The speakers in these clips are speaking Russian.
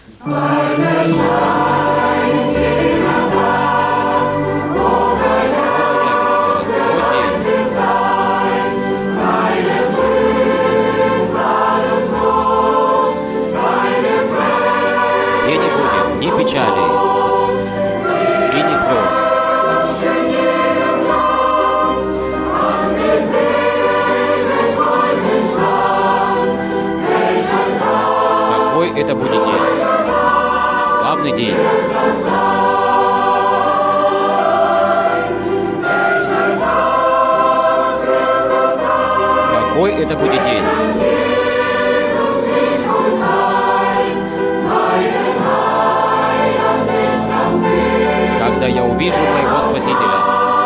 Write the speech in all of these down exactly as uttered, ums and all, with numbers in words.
Печали и ни слез. Какой это будет день? Славный день. Какой это будет день? Когда я увижу моего Спасителя.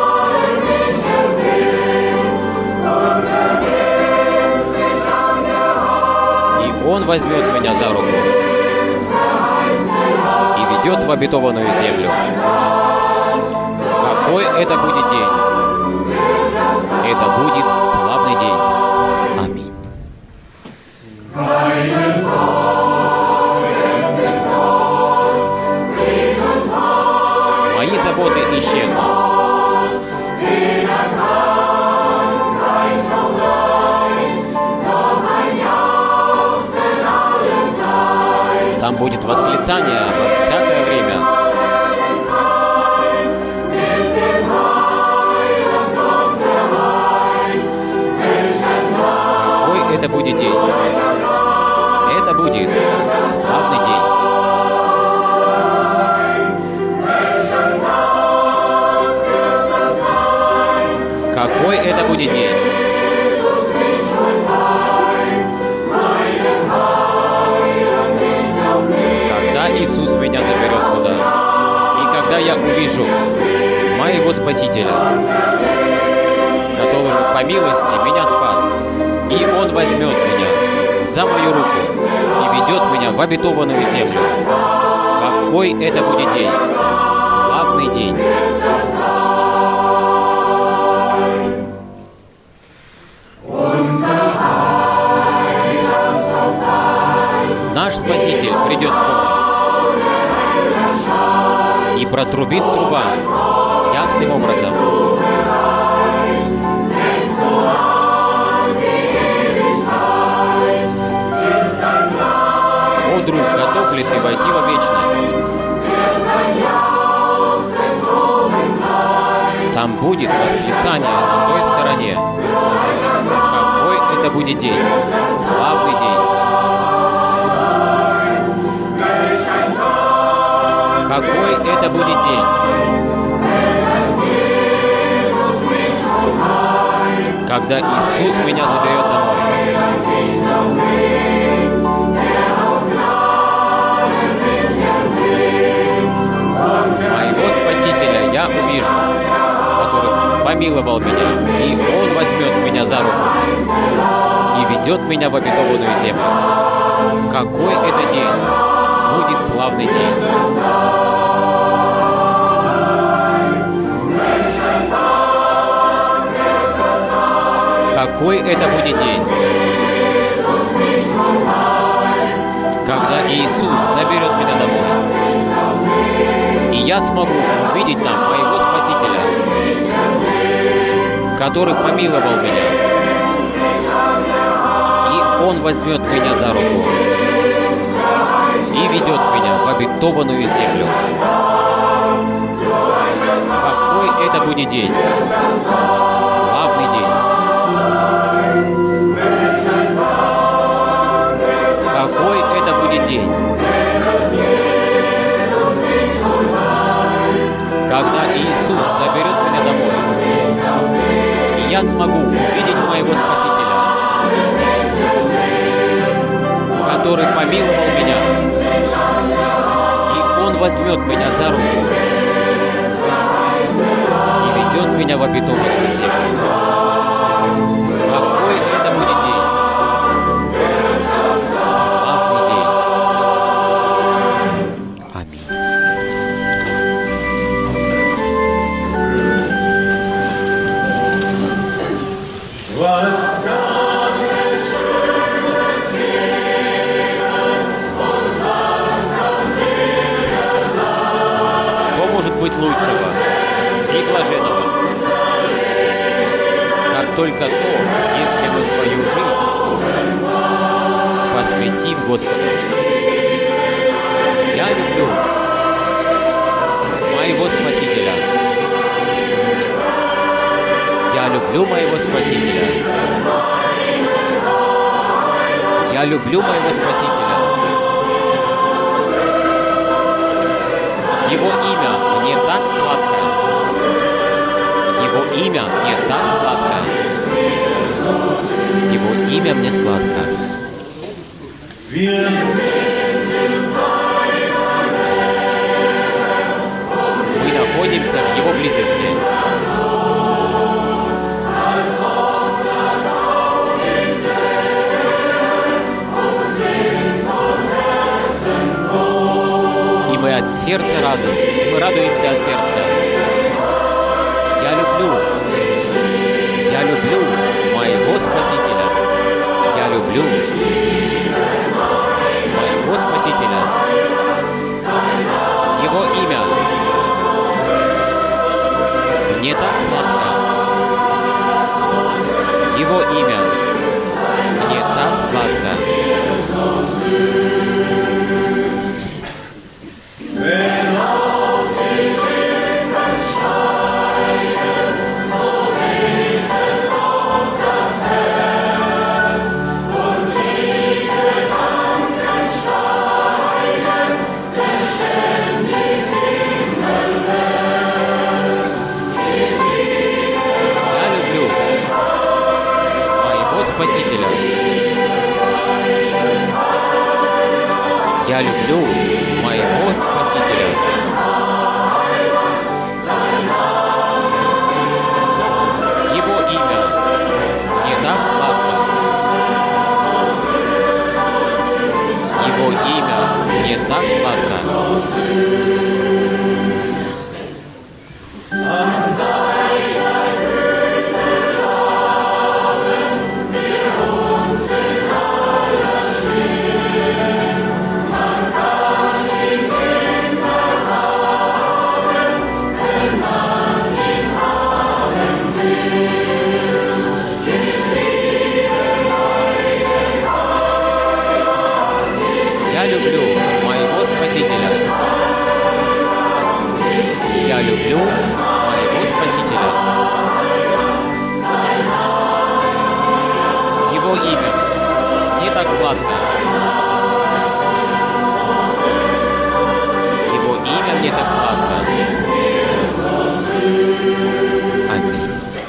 И Он возьмет меня за руку и ведет в обетованную землю. Какой это будет день? Это будет славный день. Аминь. Мои заботы исчезнут. Там будет восклицание во всякое время. Какой это будет день? Это будет славный день. Какой это будет день? Когда Иисус меня заберет туда, и когда я увижу моего Спасителя, который по милости меня спас, и Он возьмет меня за мою руку и ведет меня в обетованную землю. Какой это будет день? Славный день. Наш Спаситель придет скоро, и протрубит труба ясным образом. О, друг, готов ли ты войти во вечность? Там будет восклицание на той стороне. Какой это будет день? Славный день. Какой это будет день? Когда Иисус меня заберет домой. Моего Спасителя я увижу, который помиловал меня, и Он возьмет меня за руку и ведет меня в обетованную землю. Какой это день? Будет славный день. Какой это будет день? Когда Иисус заберет меня домой, и я смогу увидеть там моего Спасителя, который помиловал меня, и Он возьмет меня за руку и ведет меня в обетованную землю. Какой это будет день? Славный день. Какой это будет день? Когда Иисус заберет меня домой, и я смогу увидеть моего Спасителя, который помиловал меня, и Он возьмет меня за руку и ведет меня в обетованную землю. Какой это будет день? Славный день. Аминь. Восставший Север, Он восставший лучшего и блаженного. Как только то, если мы свою жизнь посвятим Господу. Я люблю моего Спасителя. Я люблю моего Спасителя. Я люблю моего Спасителя. Его имя мне так сладко. Его имя мне так сладко. Его имя мне сладко. Мы находимся в Его близости. И мы от сердца радость. Мы радуемся от сердца. Я люблю. Я люблю моего Спасителя. Я люблю моего Спасителя. Его имя мне так сладко. Его имя мне так сладко. Спасителя. Я люблю моего Спасителя. Его имя мне так сладко. Его имя мне так сладко. Я люблю моего Спасителя. Я люблю моего Спасителя. Его имя мне так сладко. Его имя мне так сладко. Аминь.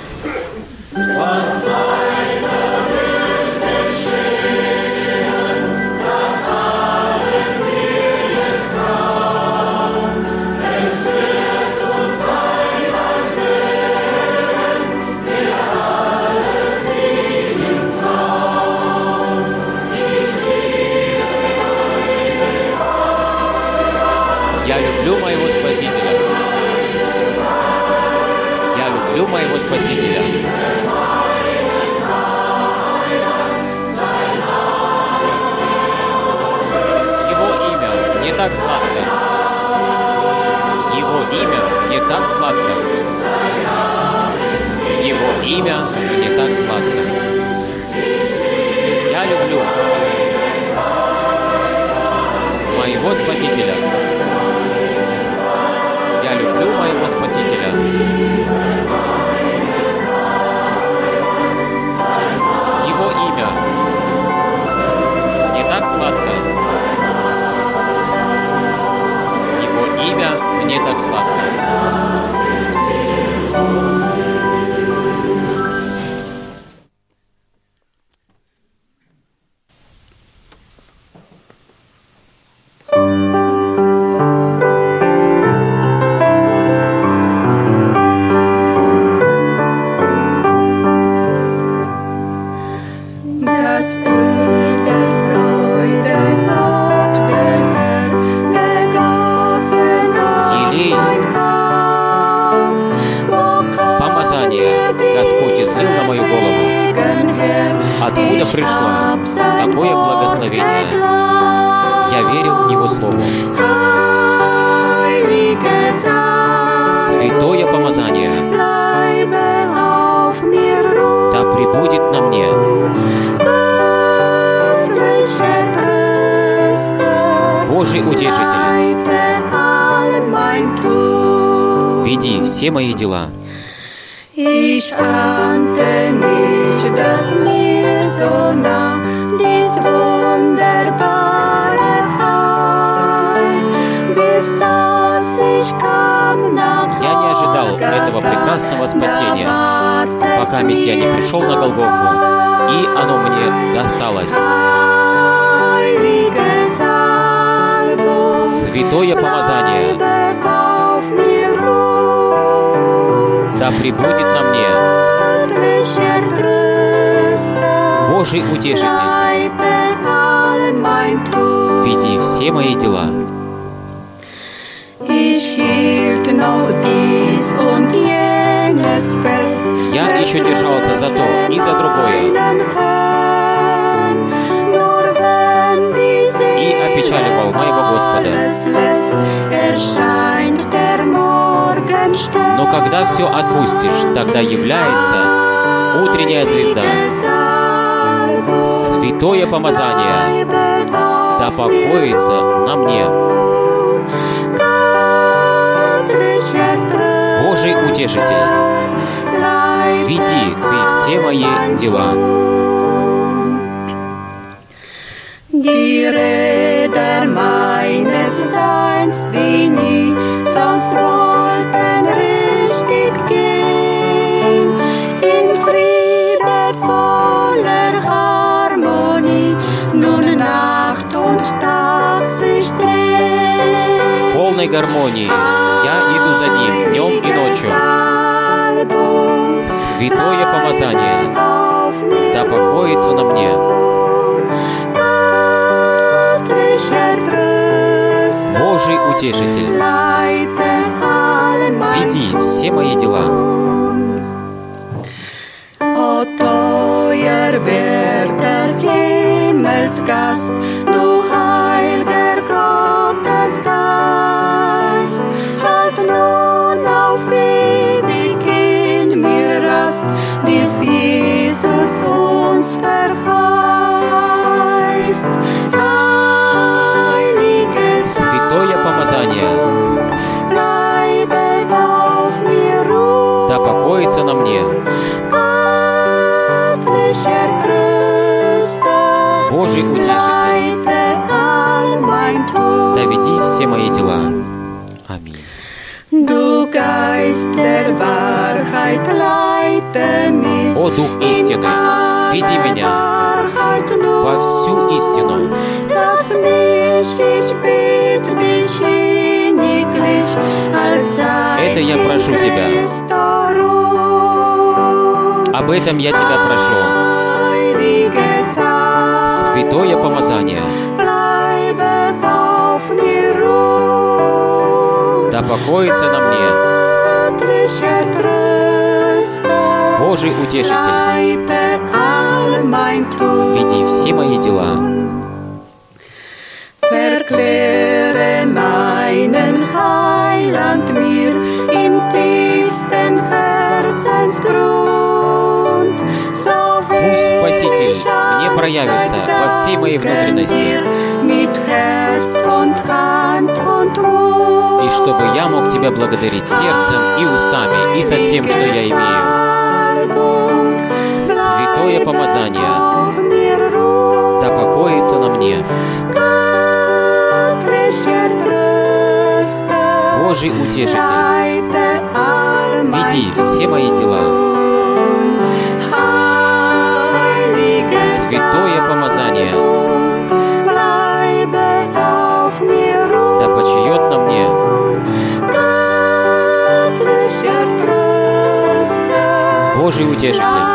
Я люблю моего Спасителя. Я люблю моего Спасителя. Его имя мне так сладко. Его имя мне так сладко. Его имя мне так сладко. Я люблю моего Спасителя. Я люблю моего Спасителя. Его имя мне так сладко. Его имя мне так сладко. Откуда пришло такое благословение? Я верю в Него Слово. Божий утешитель, веди все мои дела. Ich ahnte nicht, dass mir so nah dies wunderbare Heil, bis dass ich kam nach Я не ожидал этого прекрасного спасения, пока Мессия не пришел на Голгофу, и оно мне досталось. Святое помазание да пребудет на мне. Божий утешитель, веди все мои дела. Я еще держался за то и за другое, и опечаливал моего Господа. Но когда все отпустишь, тогда является утренняя звезда. Святое помазание да покоится на мне. Божий утешитель, веди ты все мои дела. Die Räder meines Seins, die nie sonst wollten richtig gehen, in Friede voller Harmonie, nun Nacht und Tag sich drehen. В полной гармонии я иду за ним днем и ночью. Святое помазание да покоится на мне. Божий утешитель, веди все мои дела. O teuer werter Himmelsgast, du heilger Gottesgeist, halt nun auf ewig in mir Rast, bis Jesus uns verheißt. Святое помазание да покоится на мне. Божий утешитель, да веди все мои дела. Аминь. О Дух истины, веди меня во всю истину. Это я прошу Тебя. Об этом я Тебя прошу. Святое помазание да покоится на мне. Божий утешитель, веди все мои дела. Verkläre meinen Heiland mir im tiefsten Herzensgrund. Пусть Спаситель мне проявится во всей моей внутренности, и чтобы я мог Тебя благодарить сердцем и устами, и со всем, что я имею. Святое помазание да покоится на мне. Божий утешитель, веди все мои дела. Святое помазание да почиет на мне. Божий утешитель,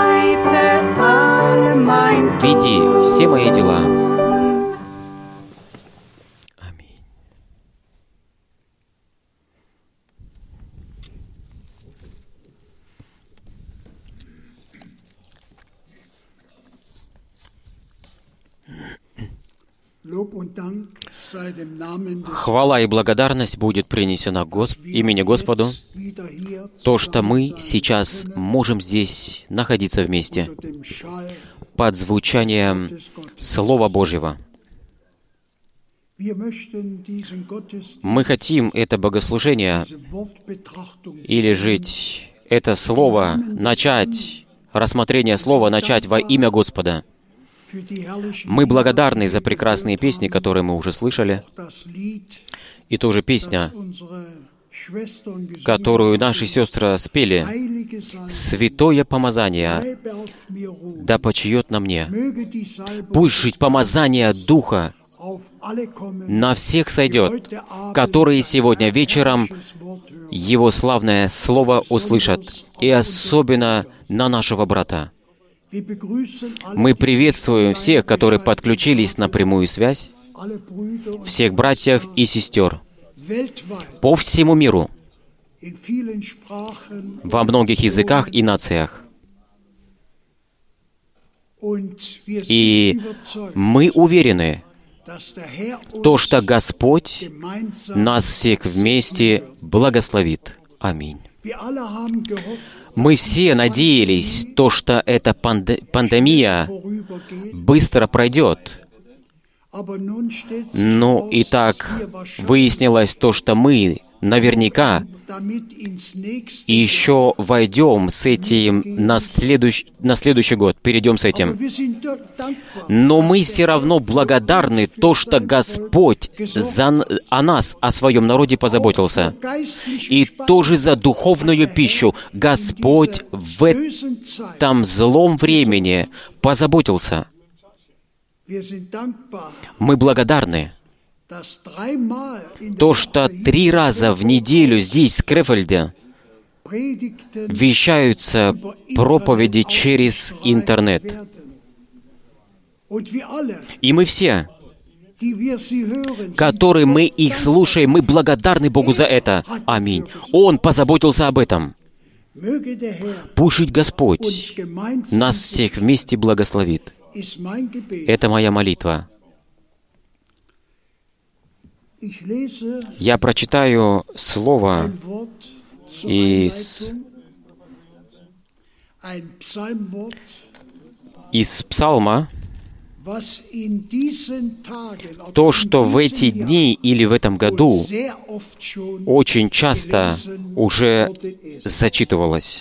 веди все мои дела. Хвала и благодарность будет принесена Госп... имени Господу, то, что мы сейчас можем здесь находиться вместе под звучанием Слова Божьего. Мы хотим это богослужение или жить это слово, начать, рассмотрение слова начать во имя Господа. Мы благодарны за прекрасные песни, которые мы уже слышали, и тоже песня, которую наши сестры спели: «Святое помазание да почиет на мне». Пусть жить помазание Духа на всех сойдет, которые сегодня вечером Его славное Слово услышат, и особенно на нашего брата. Мы приветствуем всех, которые подключились на прямую связь, всех братьев и сестер по всему миру, во многих языках и нациях. И мы уверены, то, что Господь нас всех вместе благословит. Аминь. Мы все надеялись, то, что эта панд- пандемия быстро пройдет. Но и так выяснилось то, что мы наверняка еще войдем с этим на, следующ... на следующий год, перейдем с этим. Но мы все равно благодарны то, что Господь за... о нас, о своем народе позаботился. И тоже за духовную пищу Господь в этом злом времени позаботился. Мы благодарны. То, что три раза в неделю здесь, в Крефельде, вещаются проповеди через интернет. И мы все, которые мы их слушаем, мы благодарны Богу за это. Аминь. Он позаботился об этом. Пусть Господь нас всех вместе благословит. Это моя молитва. Я прочитаю слово из, из Псалма, то, что в эти дни или в этом году очень часто уже зачитывалось.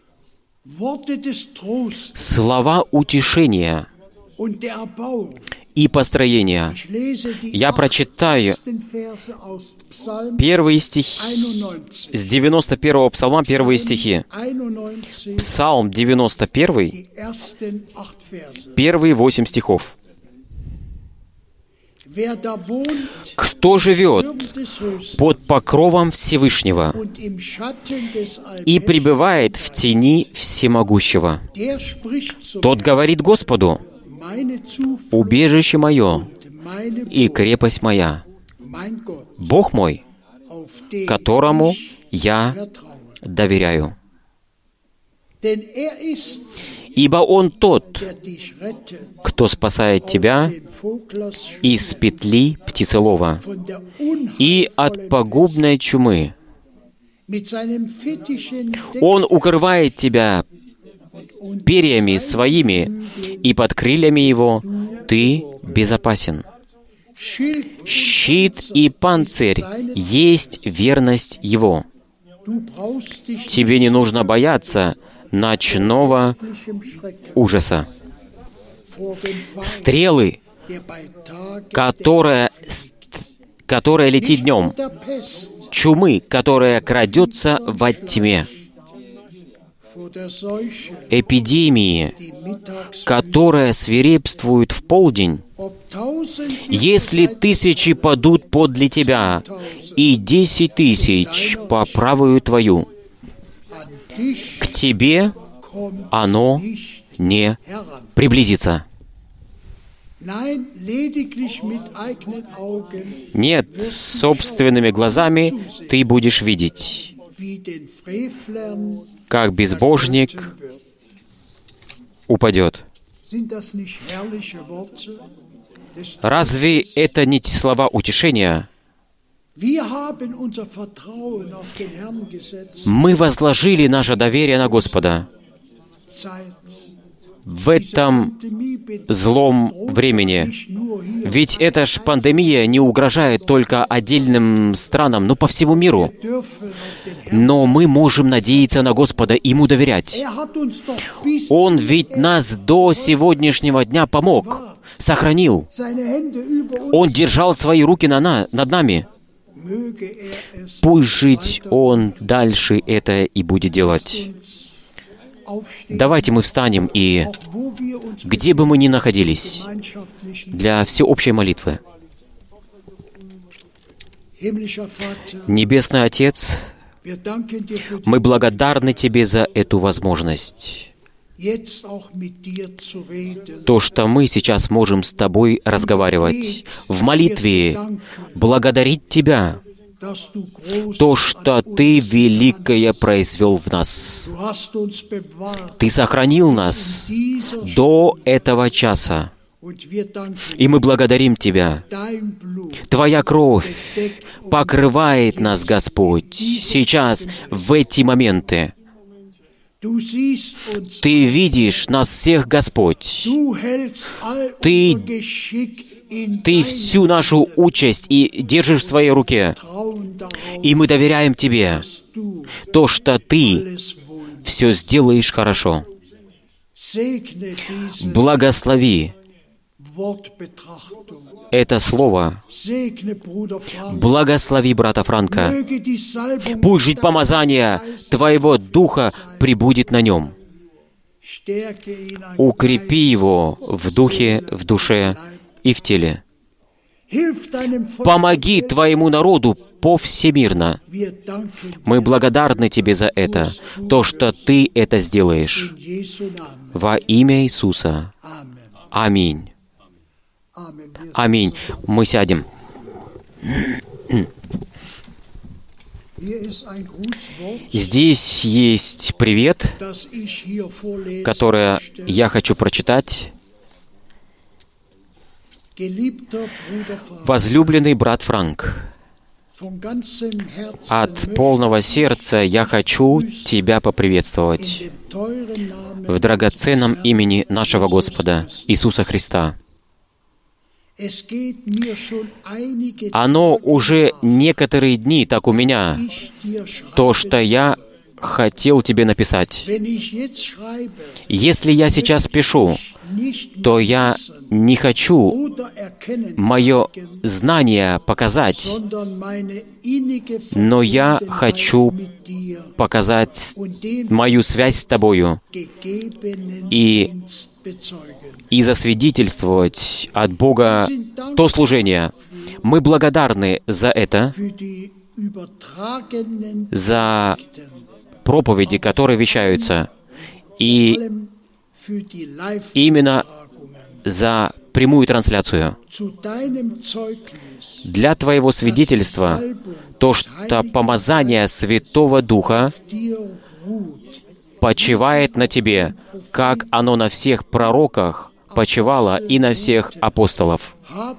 Слова утешения и построения. Я прочитаю первые стихи, с девяносто первого псалма первые стихи. Псалм девяносто первый, первые восемь стихов. «Кто живет под покровом Всевышнего и пребывает в тени Всемогущего, тот говорит Господу: убежище мое и крепость моя, Бог мой, которому я доверяю. Ибо Он тот, кто спасает тебя из петли птицелова и от пагубной чумы. Он укрывает тебя перьями своими, и под крыльями Его ты безопасен. Щит и панцирь есть верность Его. Тебе не нужно бояться ночного ужаса. Стрелы, которая, которая летит днем, чумы, которая крадется во тьме, эпидемии, которая свирепствует в полдень, если тысячи падут подле тебя, и десять тысяч по правую твою, к тебе оно не приблизится. Нет, собственными глазами ты будешь видеть, как безбожник упадет. Разве это не слова утешения? Мы возложили наше доверие на Господа. в этом злом времени. Ведь эта ж пандемия не угрожает только отдельным странам, но по всему миру. Но мы можем надеяться на Господа и Ему доверять. Он ведь нас до сегодняшнего дня помог, сохранил. Он держал свои руки на на, над нами. Пусть жить Он дальше это и будет делать. Давайте мы встанем и, где бы мы ни находились, для всеобщей молитвы. Небесный Отец, мы благодарны Тебе за эту возможность. То, что мы сейчас можем с Тобой разговаривать, в молитве благодарить Тебя, то, что Ты великое произвел в нас. Ты сохранил нас до этого часа. И мы благодарим Тебя. Твоя кровь покрывает нас, Господь, сейчас, в эти моменты. Ты видишь нас всех, Господь. Ты, Ты всю нашу участь и держишь в своей руке. И мы доверяем Тебе, то, что Ты все сделаешь хорошо. Благослови это слово. Благослови брата Франка. Пусть жить помазание Твоего Духа пребудет на нем. Укрепи его в духе, в душе и в теле. Помоги Твоему народу повсемирно. Мы благодарны Тебе за это, то, что Ты это сделаешь. Во имя Иисуса. Аминь. Аминь. Мы сядем. Здесь есть привет, который я хочу прочитать. Возлюбленный брат Франк, от полного сердца я хочу тебя поприветствовать в драгоценном имени нашего Господа Иисуса Христа. Оно уже некоторые дни так у меня, то, что я хотел тебе написать. Если я сейчас пишу, то я не хочу мое знание показать, но я хочу показать мою связь с Тобою и, и засвидетельствовать от Бога то служение. Мы благодарны за это, за проповеди, которые вещаются, и именно за прямую трансляцию. Для Твоего свидетельства, то, что помазание Святого Духа почивает на Тебе, как оно на всех пророках почивало и на всех апостолов,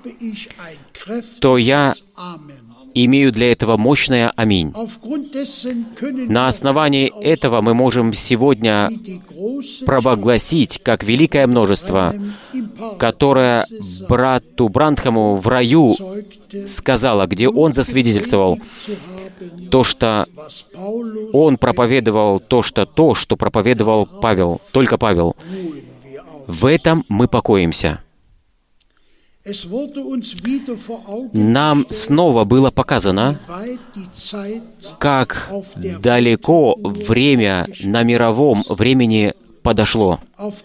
то я имею для этого мощное «Аминь». На основании этого мы можем сегодня провозгласить, как великое множество, которое брату Бранхаму в раю сказала, где он засвидетельствовал то, что он проповедовал, то, что то, что проповедовал Павел, только Павел. В этом мы покоимся. Нам снова было показано, как далеко время на мировом времени подошло.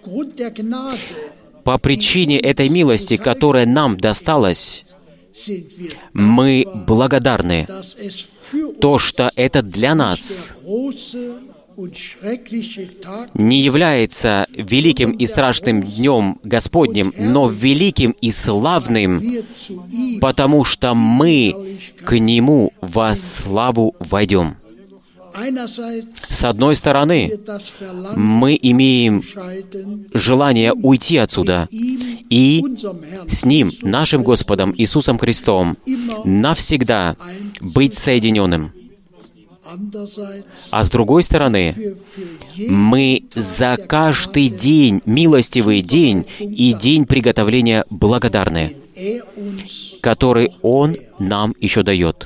По причине этой милости, которая нам досталась, мы благодарны, то, что это для нас не является великим и страшным днем Господним, но великим и славным, потому что мы к Нему во славу войдем. С одной стороны, мы имеем желание уйти отсюда и с Ним, нашим Господом Иисусом Христом, навсегда быть соединенным. А с другой стороны, мы за каждый день, милостивый день и день приготовления благодарны, который Он нам еще дает.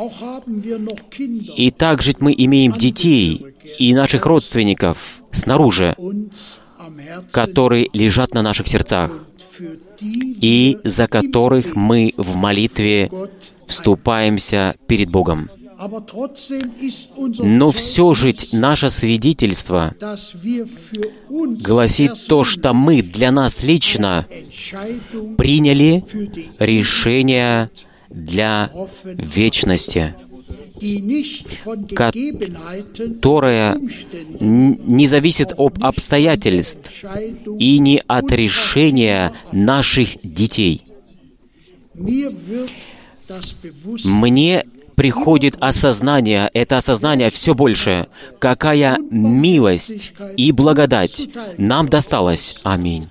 И также мы имеем детей и наших родственников снаружи, которые лежат на наших сердцах, и за которых мы в молитве вступаемся перед Богом. Но все же наше свидетельство гласит то, что мы для нас лично приняли решение для вечности, которая не зависит от обстоятельств и не от решения наших детей. Мне приходит осознание, это осознание все больше, какая милость и благодать нам досталась. Аминь.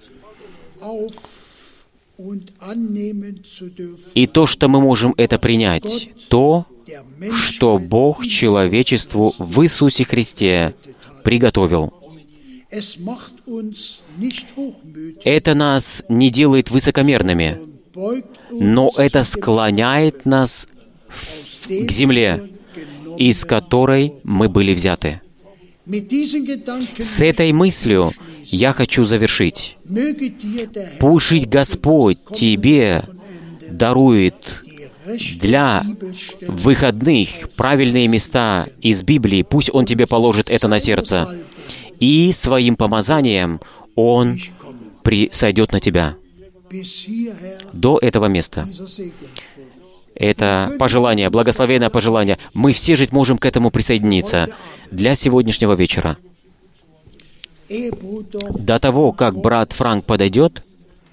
И то, что мы можем это принять, то, что Бог человечеству в Иисусе Христе приготовил. Это нас не делает высокомерными, но это склоняет нас к земле, из которой мы были взяты. С этой мыслью я хочу завершить. Пусть Господь тебе дарует для выходных правильные места из Библии. Пусть Он тебе положит это на сердце. И своим помазанием Он сойдет на тебя. До этого места. Это пожелание, благословенное пожелание. Мы все же можем к этому присоединиться для сегодняшнего вечера. До того, как брат Франк подойдет,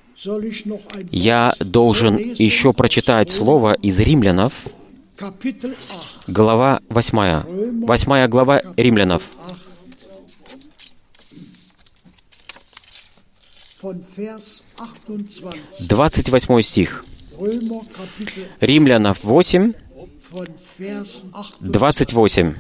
я должен еще прочитать слово из Римлянов, глава восьмая. Восьмая глава Римлянов. двадцать восьмой стих. Римлянов восемь, двадцать восемь.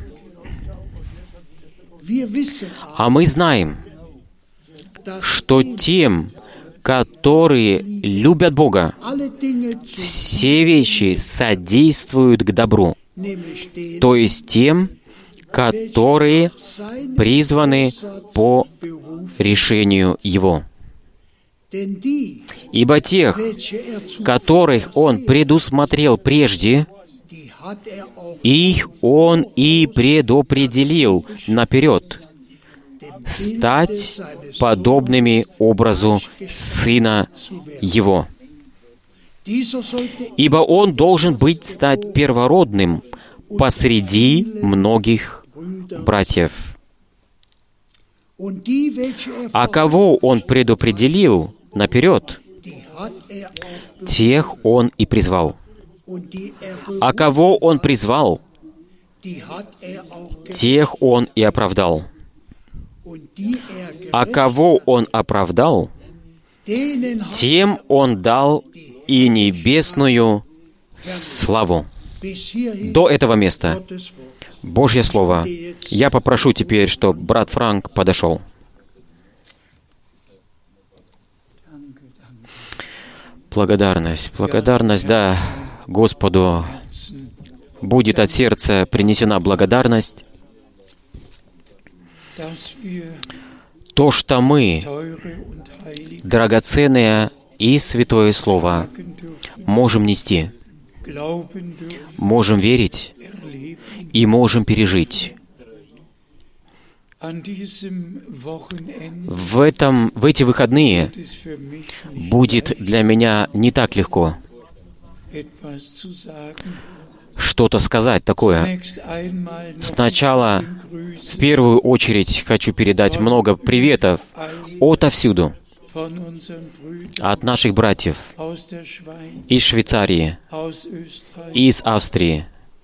А мы знаем, что тем, которые любят Бога, все вещи содействуют к добру, то есть тем, которые призваны по решению Его. Ибо тех, которых Он предусмотрел прежде, их Он и предопределил наперед стать подобными образу Сына Его. Ибо Он должен быть стать первородным посреди многих братьев. А кого Он предопределил наперед, тех Он и призвал. А кого Он призвал, тех Он и оправдал. А кого Он оправдал, тем Он дал и небесную славу. До этого места Божье Слово. Я попрошу теперь, чтобы брат Франк подошел. Благодарность, благодарность, да, Господу будет от сердца принесена благодарность. То, что мы, драгоценное и святое Слово, можем нести, можем верить и можем пережить. В, этом, в эти выходные будет для меня не так легко что-то сказать такое. Сначала, в первую очередь, хочу передать много приветов отовсюду, от наших братьев из Швейцарии, из Австрии.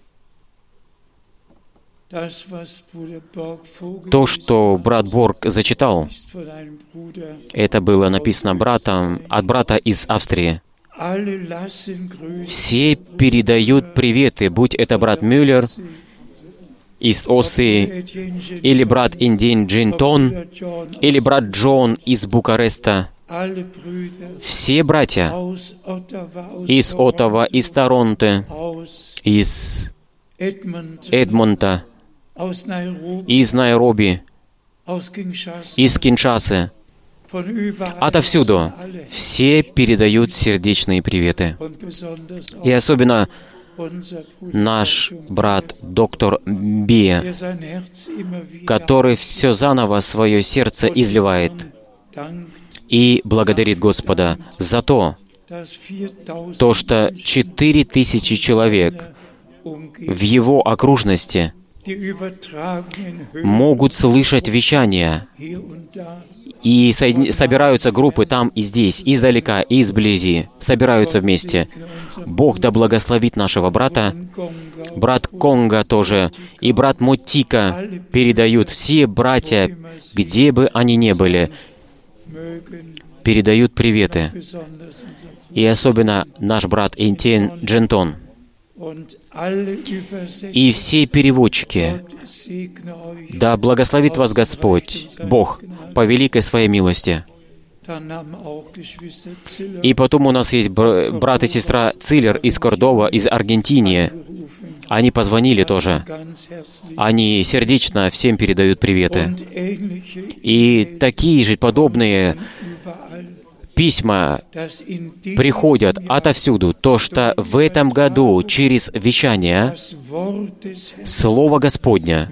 То, что брат Борг зачитал, это было написано братом, от брата из Австрии. Все передают приветы, будь это брат Мюллер из Осы, или брат Индин Джинтон, или брат Джон из Букареста. Все братья из Оттава, из Торонто, из Эдмонта, из Найроби, из Киншасы, отовсюду, все передают сердечные приветы. И особенно наш брат доктор Бия, который все заново свое сердце изливает и благодарит Господа за то, то, что четыре тысячи человек в его окружности могут слышать вещания, и собираются группы там и здесь, издалека и изблизи, собираются вместе. Бог да благословит нашего брата. Брат Конга тоже, и брат Мотика передают, все братья, где бы они ни были, передают приветы. И особенно наш брат Интин Джентон. И все переводчики, да благословит вас Господь, Бог, по великой Своей милости. И потом у нас есть брат и сестра Циллер из Кордова, из Аргентины. Они позвонили тоже. Они сердечно всем передают приветы. И такие же подобные письма приходят отовсюду. То, что в этом году через вещание Слово Господня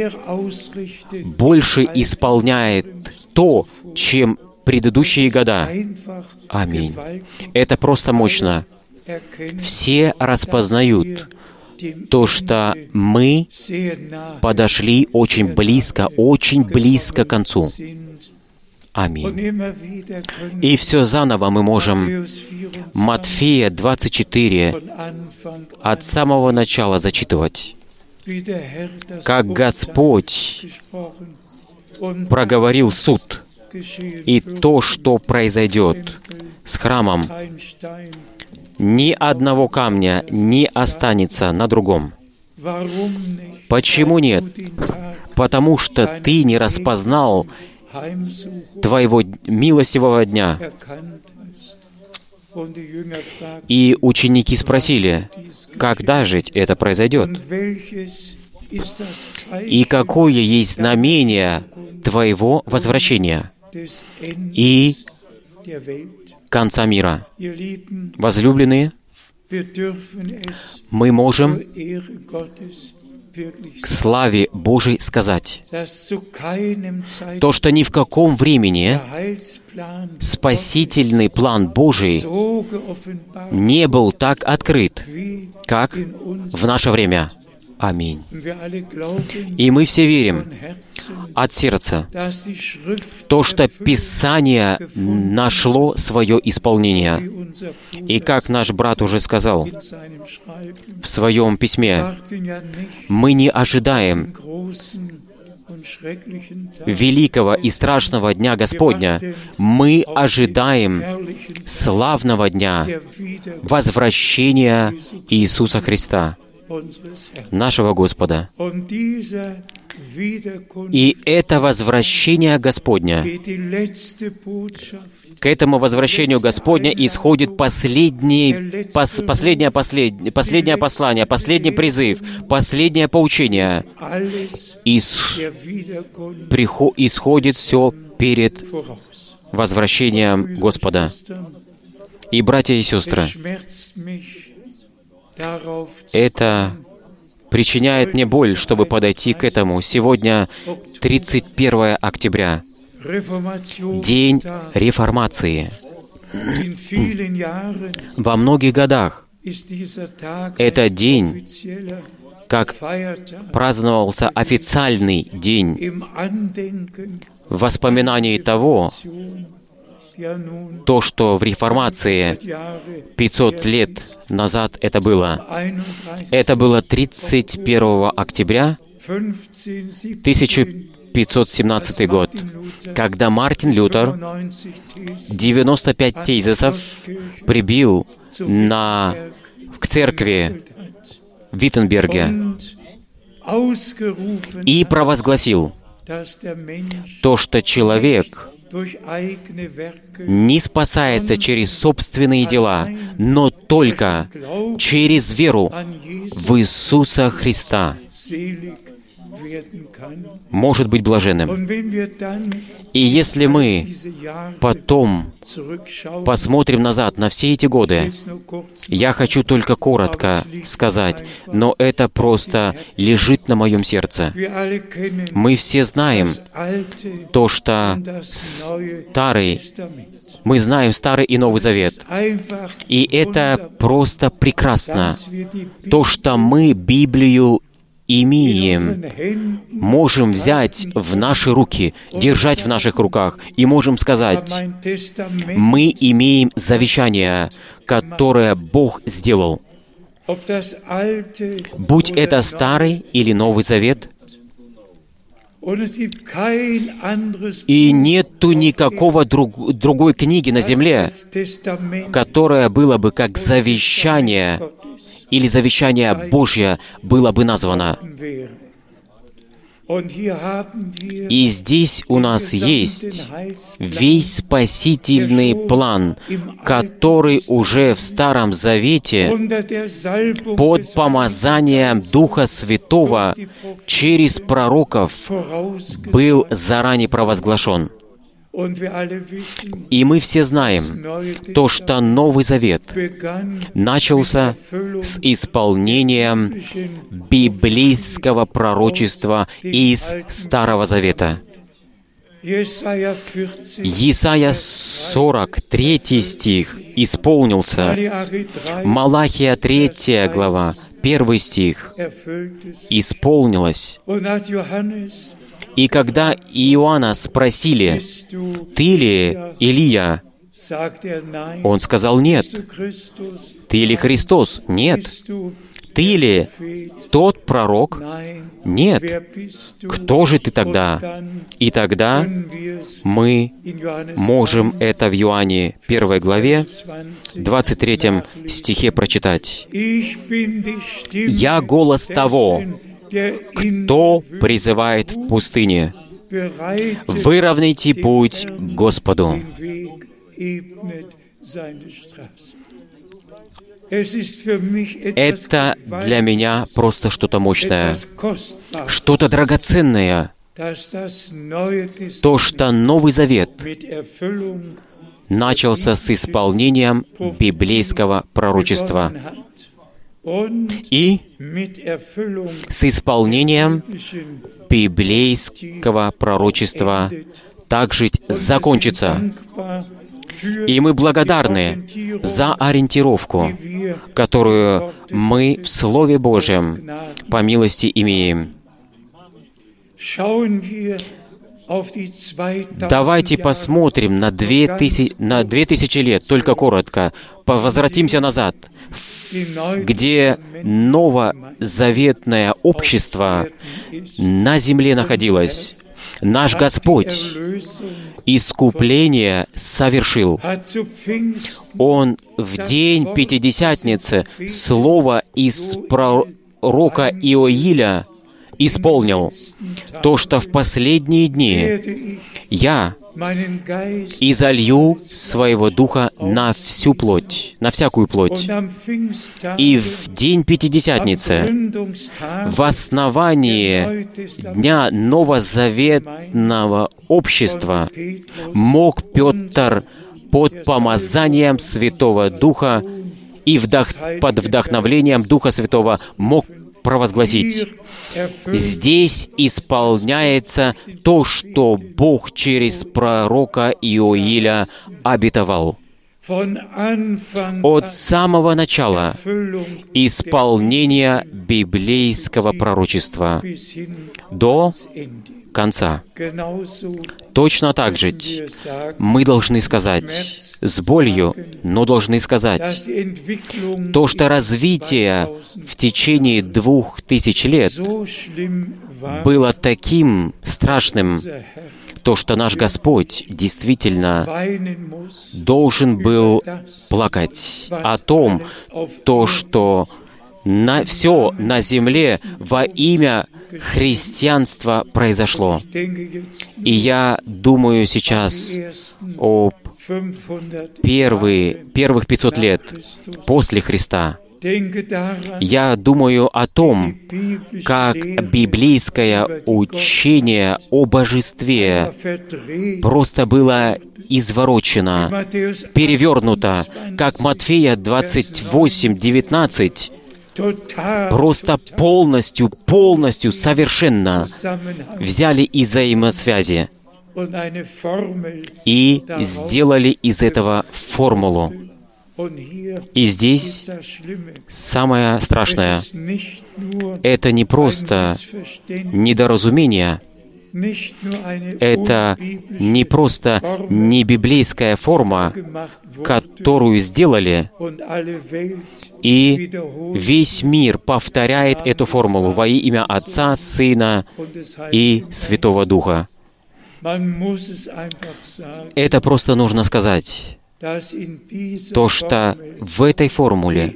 больше исполняет то, чем предыдущие года. Аминь. Это просто мощно. Все распознают то, что мы подошли очень близко, очень близко к концу. Аминь. И все заново мы можем Матфея двадцать четыре от самого начала зачитывать, как Господь проговорил суд, и то, что произойдет с храмом. Ни одного камня не останется на другом. Почему нет? Потому что ты не распознал Твоего милостивого дня. И ученики спросили, когда же это произойдет? И какое есть знамение Твоего возвращения и конца мира? Возлюбленные, мы можем к славе Божией сказать, то, что ни в каком времени спасительный план Божий не был так открыт, как в наше время. Аминь. И мы все верим от сердца, то, что Писание нашло свое исполнение. И как наш брат уже сказал в своем письме, мы не ожидаем великого и страшного дня Господня, мы ожидаем славного дня возвращения Иисуса Христа, нашего Господа. И это возвращение Господня, к этому возвращению Господня исходит последнее, пос, последнее, последнее, последнее послание, последний призыв, последнее поучение. Ис, прихо, исходит все перед возвращением Господа. И, братья и сестры, это причиняет мне боль, чтобы подойти к этому. Сегодня тридцать первое октября, день реформации. Во многих годах этот день, как праздновался официальный день в воспоминании того, то, что в реформации пятьсот лет назад это было. Это было тридцать первого октября тысяча пятьсот семнадцатый год, когда Мартин Лютер девяносто пять тезисов прибил на, к церкви в Виттенберге. и провозгласил то, что человек не спасается через собственные дела, но только через веру в Иисуса Христа может быть блаженным. И если мы потом посмотрим назад на все эти годы, я хочу только коротко сказать, но это просто лежит на моем сердце. Мы все знаем то, что Старый, мы знаем Старый и Новый Завет. И это просто прекрасно. То, что мы Библию имеем, можем взять в наши руки, держать в наших руках, и можем сказать, мы имеем завещание, которое Бог сделал. Будь это Старый или Новый Завет, и нету никакого друг, другой книги на земле, которая была бы как завещание или завещание Божье было бы названо. И здесь у нас есть весь спасительный план, который уже в Старом Завете под помазанием Духа Святого через пророков был заранее провозглашен. И мы все знаем то, что Новый Завет начался с исполнением библейского пророчества из Старого Завета. Исайя сорок третий стих исполнился. Малахия третья глава, первый стих исполнилось. И когда Иоанна спросили, «Ты ли Илия?» Он сказал, «Нет». «Ты ли Христос?» «Нет». «Ты ли тот пророк?» «Нет». «Кто же ты тогда?» И тогда мы можем это в Иоанне первой главе, двадцать третьем стихе прочитать. «Я голос того, кто призывает в пустыне, выровняйте путь Господу». Это для меня просто что-то мощное, что-то драгоценное. То, что Новый Завет начался с исполнением библейского пророчества и с исполнением библейского пророчества также закончится. И мы благодарны за ориентировку, которую мы в Слове Божьем по милости имеем. Давайте посмотрим на две тысячи, на две тысячи лет, только коротко, возвратимся назад, где новозаветное общество на земле находилось. Наш Господь искупление совершил. Он в день Пятидесятницы слово из пророка Иоиля исполнил. То, что в последние дни я изолью своего Духа на всю плоть, на всякую плоть. И в день Пятидесятницы, в основании Дня новозаветного общества, мог Петр под помазанием Святого Духа и вдох... под вдохновлением Духа Святого мог провозгласить: здесь исполняется то, что Бог через пророка Иоиля обетовал. От самого начала исполнения библейского пророчества до конца. Точно так же мы должны сказать, с болью, но должны сказать, то, что развитие в течение двух тысяч лет было таким страшным, то, что наш Господь действительно должен был плакать о том, то, что на все на земле во имя христианства произошло. И я думаю сейчас о первые, первых пятьсот лет после Христа. Я думаю о том, как библейское учение о божестве просто было изворочено, перевернуто, как Матфея двадцать восемь девятнадцать, просто полностью, полностью, совершенно взяли из взаимосвязи и сделали из этого формулу. И здесь самое страшное — это не просто недоразумение, это не просто небиблейская форма, которую сделали, и весь мир повторяет эту формулу во имя Отца, Сына и Святого Духа. Это просто нужно сказать. То, что в этой формуле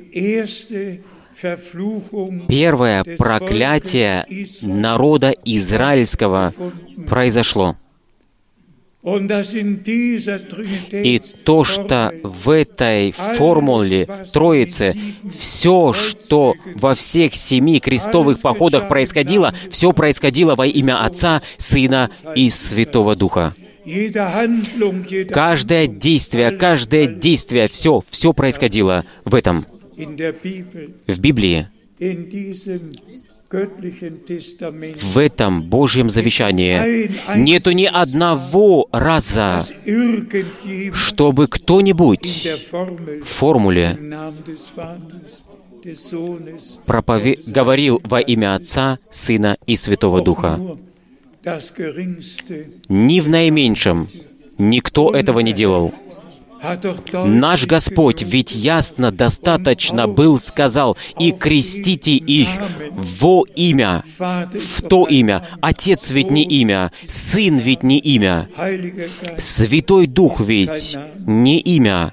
первое проклятие народа израильского произошло. И то, что в этой формуле Троицы, все, что во всех семи крестовых походах происходило, все происходило во имя Отца, Сына и Святого Духа. Каждое действие, каждое действие, все, все происходило в этом, в Библии, в этом Божьем завещании. Нету ни одного раза, чтобы кто-нибудь в формуле пропове... говорил во имя Отца, Сына и Святого Духа. Ни в наименьшем никто этого не делал. Наш Господь ведь ясно, достаточно был сказал: «И крестите их во имя», в то имя. Отец ведь не имя, Сын ведь не имя, Святой Дух ведь не имя.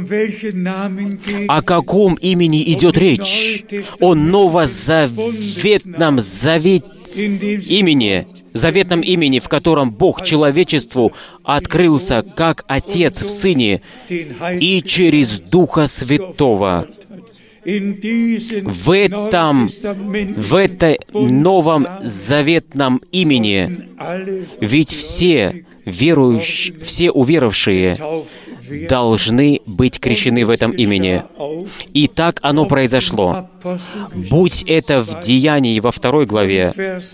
О каком имени идет речь? О новозаветном завет... имени, заветном имени, в котором Бог человечеству открылся как Отец в Сыне и через Духа Святого. В этом, в этом новом заветном имени ведь все верующие, все уверовавшие должны быть крещены в этом имени. И так оно произошло. Будь это в Деянии во второй главе,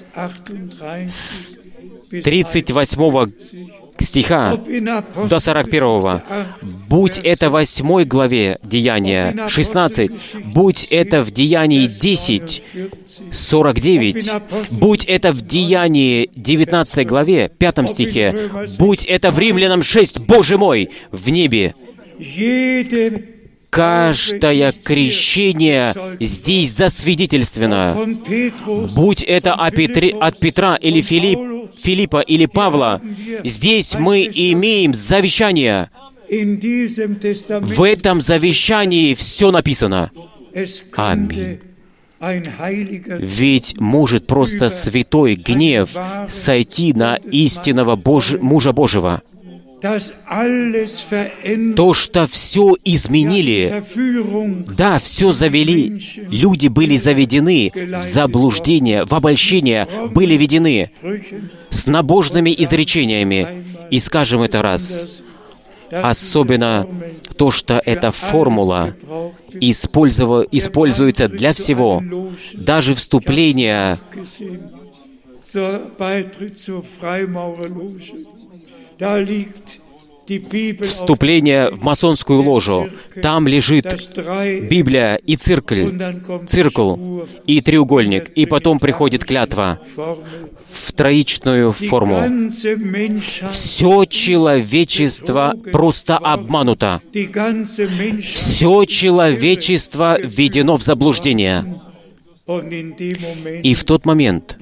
с тридцать восьмого стиха до сорок первого, будь это в восьмой главе Деяния шестнадцать, будь это в Деянии десять, сорок девять, будь это в Деянии девятнадцатой главе, пятом стихе, будь это в Римлянам шесть, Боже мой, в небе. Каждое крещение здесь засвидетельствовано. Будь это от, Петри, от Петра или Филипп, Филиппа или Павла, здесь мы имеем завещание. В этом завещании все написано. Аминь. Ведь может просто святой гнев сойти на истинного Бож... мужа Божьего. То, что все изменили, да, все завели, люди были заведены в заблуждение, в обольщение, были введены с набожными изречениями. И скажем это раз, особенно то, что эта формула использова, используется для всего, даже вступление вступление в масонскую ложу. Там лежит Библия и циркль, циркул и треугольник, и потом приходит клятва в троичную форму. Все человечество просто обмануто. Все человечество введено в заблуждение. И в тот момент,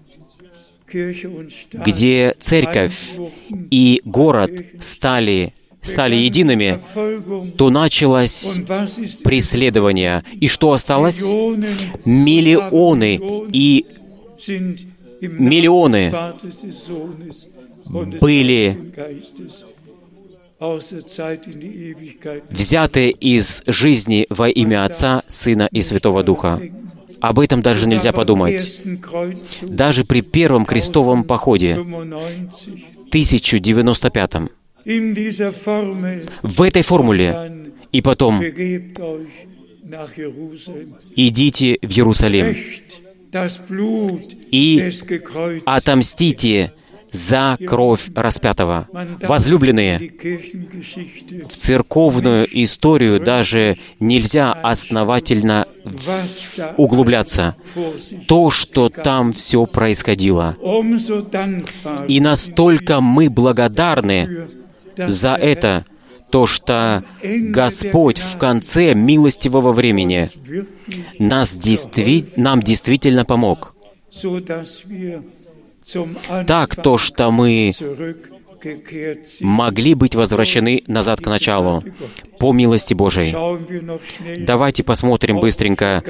где церковь и город стали стали едиными, то началось преследование. И что осталось? Миллионы и миллионы были взяты из жизни во имя Отца, Сына и Святого Духа. Об этом даже нельзя подумать. Даже при первом крестовом походе, тысяча девяносто пятом, в этой формуле, и потом идите в Иерусалим и отомстите за кровь распятого. Возлюбленные, в церковную историю даже нельзя основательно углубляться. То, что там все происходило. И настолько мы благодарны за это, то, что Господь в конце милостивого времени нас действи... нам действительно помог. Так, то, что мы могли быть возвращены назад к началу, по милости Божией. Давайте посмотрим быстренько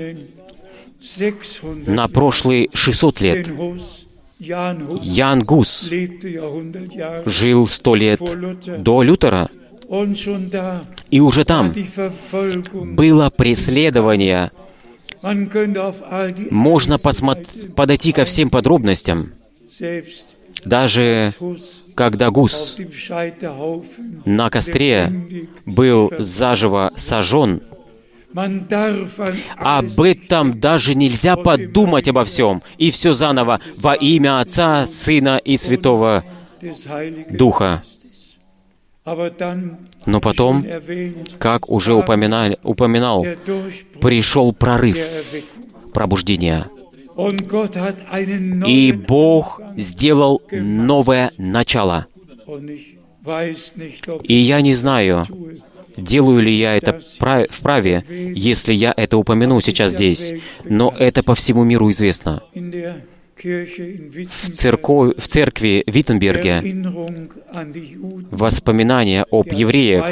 на прошлые шестьсот лет. Ян Гус жил сто лет до Лютера, и уже там было преследование. Можно посмотри, подойти ко всем подробностям. Даже когда Гус на костре был заживо сожжен, об этом даже нельзя подумать обо всем. И все заново во имя Отца, Сына и Святого Духа. Но потом, как уже упоминали, упоминал, пришел прорыв пробуждения. И Бог сделал новое начало. И я не знаю, делаю ли я это вправе, если я это упомяну сейчас здесь, но это по всему миру известно. В, церков... в церкви в Виттенберге воспоминания об евреях,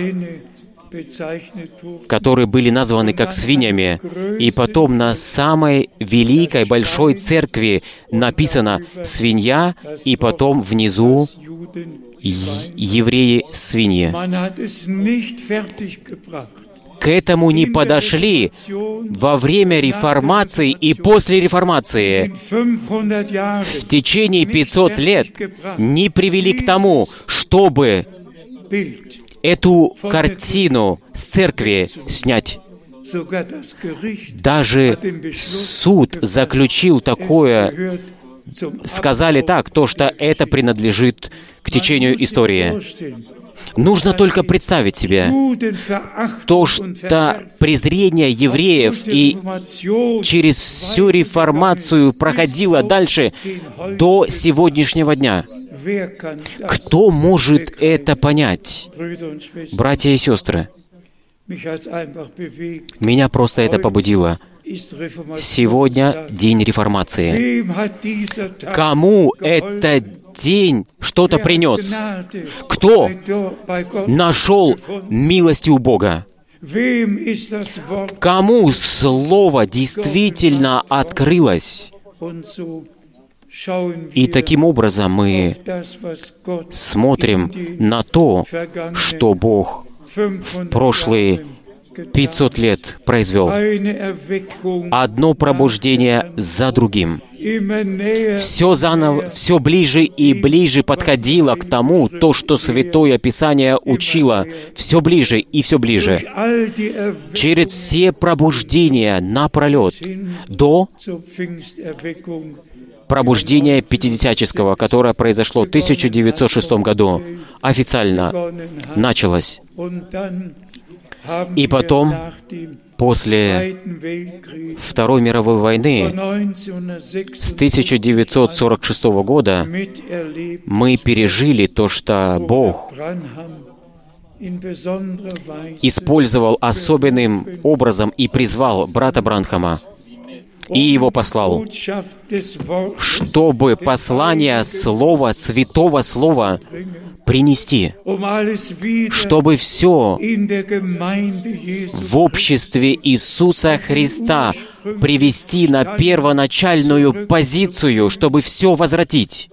которые были названы как свиньями, и потом на самой великой большой церкви написано «свинья», и потом внизу «евреи-свиньи». К этому не подошли во время реформации и после реформации. В течение пятисот лет не привели к тому, чтобы эту картину с церкви снять. Даже суд заключил такое, сказали так, то, что это принадлежит к течению истории. Нужно только представить себе то, что презрение евреев и через всю реформацию проходило дальше до сегодняшнего дня. Кто может это понять? Братья и сестры, меня просто это побудило. Сегодня день реформации. Кому этот день что-то принес? Кто нашел милости у Бога? Кому Слово действительно открылось? И таким образом мы смотрим на то, что Бог в прошлые пятьсот лет произвел. Одно пробуждение за другим. Все заново, все ближе и ближе подходило к тому, то, что Святое Писание учило. Все ближе и все ближе. Через все пробуждения напролет до пробуждения Пятидесятнического, которое произошло в тысяча девятьсот шестом году, официально началось. И потом, после Второй мировой войны, с тысяча девятьсот сорок шестого года, мы пережили то, что Бог использовал особенным образом и призвал брата Бранхама и Его послал, чтобы послание Слова, Святого Слова принести, чтобы все в обществе Иисуса Христа привести на первоначальную позицию, чтобы все возвратить.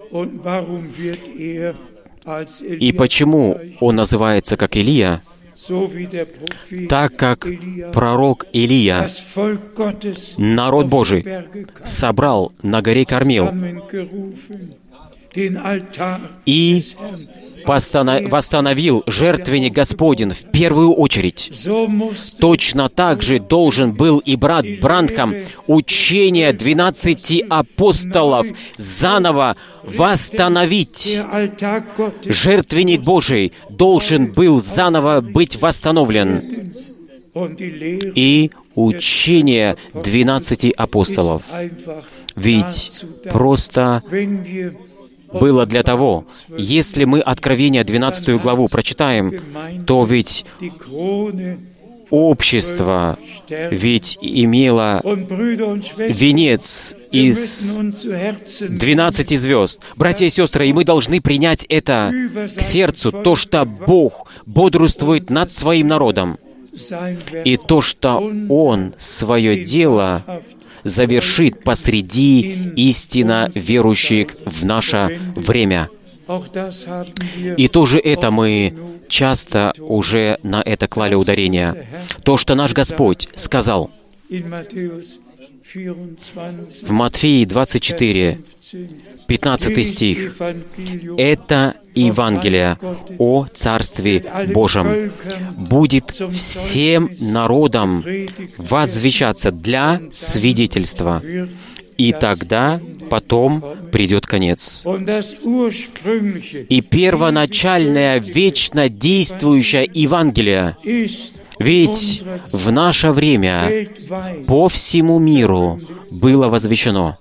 И почему он называется как Илия? Так как пророк Илия народ Божий собрал на горе Кармил и восстановил жертвенник Господень в первую очередь. Точно так же должен был и брат Бранхам учение двенадцати апостолов заново восстановить. Жертвенник Божий должен был заново быть восстановлен. И учение двенадцати апостолов. Ведь просто было для того, если мы Откровение двенадцатую главу прочитаем, то ведь общество ведь имело венец из двенадцати звезд. Братья и сестры, и мы должны принять это к сердцу, то, что Бог бодрствует над своим народом, и то, что Он свое дело завершит посреди истинно верующих в наше время. И тоже это мы часто уже на это клали ударение. То, что наш Господь сказал в Матфея двадцать четыре, пятнадцатый стих, это Евангелие о Царстве Божьем будет всем народам возвещаться для свидетельства, и тогда потом придет конец. И первоначальное вечно действующее Евангелие, ведь в наше время по всему миру было возвещено.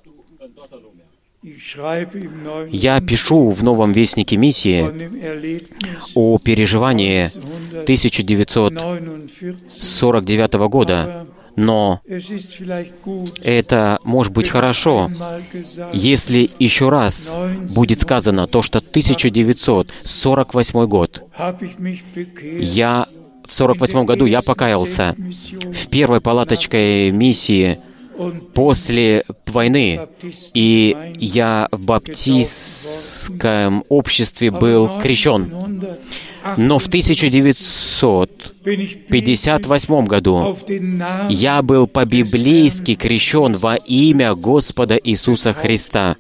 Я пишу в Новом Вестнике Миссии о переживании тысяча девятьсот сорок девятого года, но это может быть хорошо, если еще раз будет сказано то, что тысяча девятьсот сорок восьмой год. Я в сорок восьмом году я покаялся в первой палаточной миссии после войны, и я в баптистском обществе был крещен. Но в тысяча девятьсот пятьдесят восьмом году я был по-библейски крещен во имя Господа Иисуса Христа.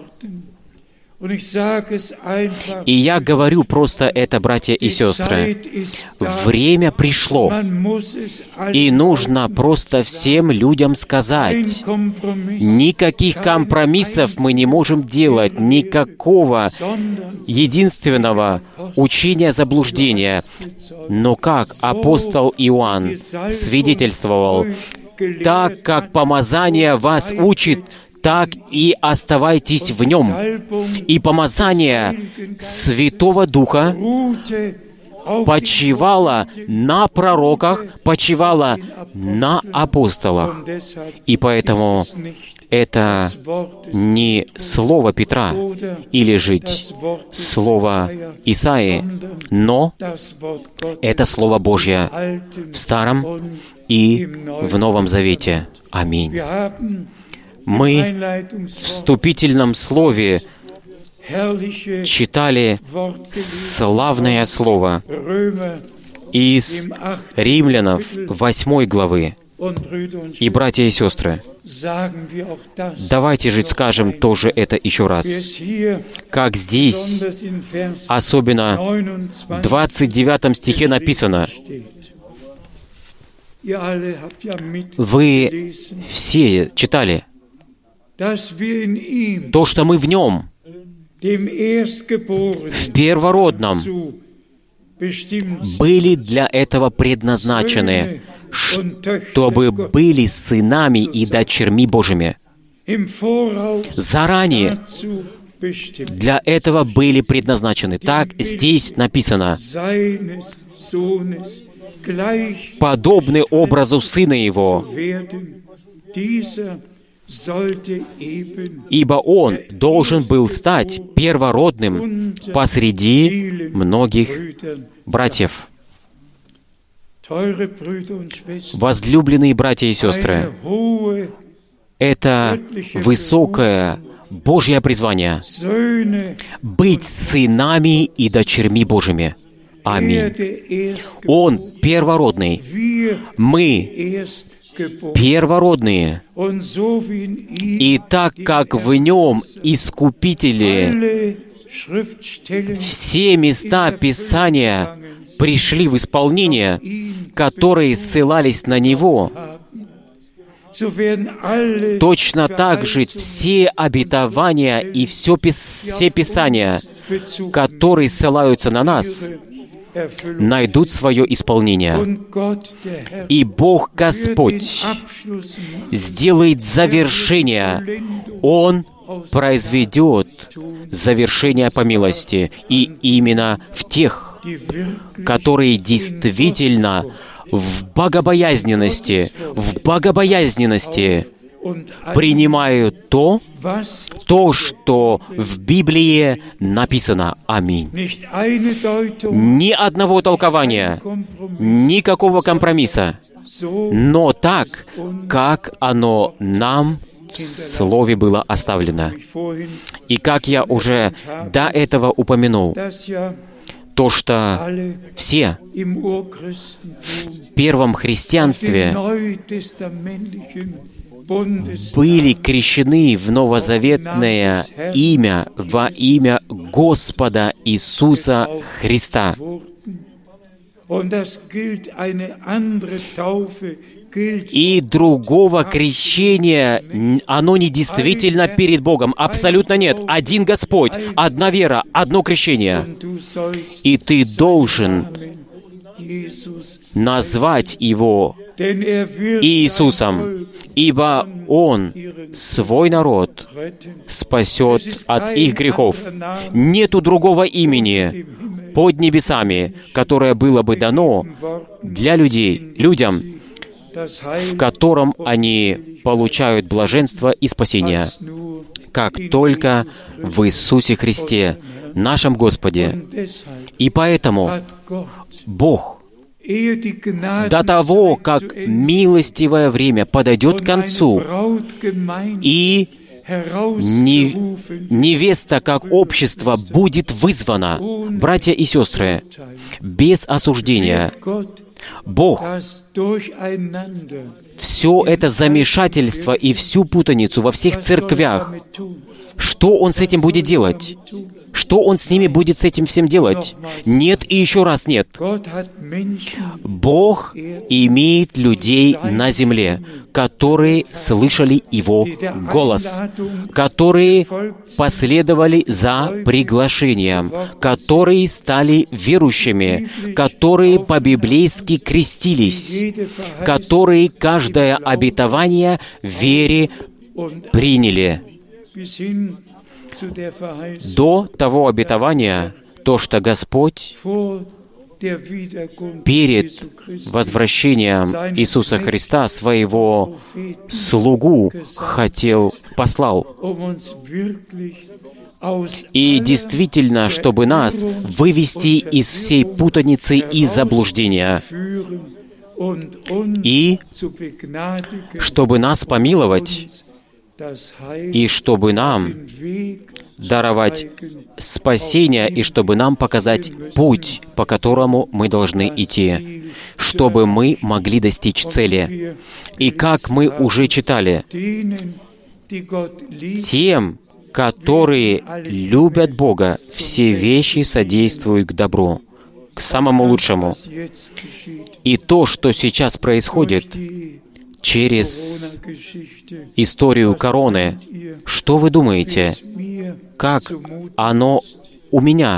И я говорю просто это, братья и сестры. Время пришло, и нужно просто всем людям сказать, никаких компромиссов мы не можем делать, никакого единственного учения заблуждения. Но как апостол Иоанн свидетельствовал, так как помазание вас учит, так и оставайтесь в нем. И помазание Святого Духа почивало на пророках, почивало на апостолах. И поэтому это не слово Петра или жить слово Исаии, но это Слово Божье в Старом и в Новом Завете. Аминь. Мы в вступительном слове читали славное слово из Римлянов восьмой главы. И, братья и сестры, давайте же скажем тоже это еще раз. Как здесь, особенно в двадцать девятом стихе написано, вы все читали, то, что мы в Нем, в первородном, были для этого предназначены, чтобы были сынами и дочерьми Божьими. Заранее для этого были предназначены. Так здесь написано, подобны образу Сына Его. ибо он должен был стать первородным посреди многих братьев. Возлюбленные братья и сестры, это высокое Божье призвание — быть сынами и дочерьми Божьими. Аминь. Он первородный. Мы первородные. И так как в Нем Искупители, все места Писания пришли в исполнение, которые ссылались на Него, точно так же все обетования и все, пис... все Писания, которые ссылаются на нас, найдут свое исполнение. И Бог Господь сделает завершение. Он произведет завершение по милости. И именно в тех, которые действительно в богобоязненности, в богобоязненности принимают то, то, что в Библии написано. Аминь. Ни одного толкования, никакого компромисса, но так, как оно нам в Слове было оставлено. И как я уже до этого упомянул, то, что все в первом христианстве были крещены в новозаветное имя во имя Господа Иисуса Христа. И другого крещения, оно не действительно перед Богом. Абсолютно нет. Один Господь, одна вера, одно крещение. И ты должен назвать Его Иисусом, ибо Он свой народ спасет от их грехов. Нету другого имени под небесами, которое было бы дано для людей, людям, в котором они получают блаженство и спасение, как только в Иисусе Христе, нашем Господе. И поэтому Бог до того, как милостивое время подойдет к концу, и невеста, как общество, будет вызвана, братья и сестры, без осуждения, Бог все это замешательство и всю путаницу во всех церквях, что Он с этим будет делать? Что Он с ними будет с этим всем делать? Нет и еще раз нет. Бог имеет людей на земле, которые слышали Его голос, которые последовали за приглашением, которые стали верующими, которые по-библейски крестились, которые каждое обетование в вере приняли. До того обетования, то, что Господь перед возвращением Иисуса Христа своего слугу хотел, послал. И действительно, чтобы нас вывести из всей путаницы и заблуждения, и чтобы нас помиловать, и чтобы нам даровать спасение, и чтобы нам показать путь, по которому мы должны идти, чтобы мы могли достичь цели. И как мы уже читали, тем, которые любят Бога, все вещи содействуют к добру, к самому лучшему. И то, что сейчас происходит через историю короны, что вы думаете, как оно у меня?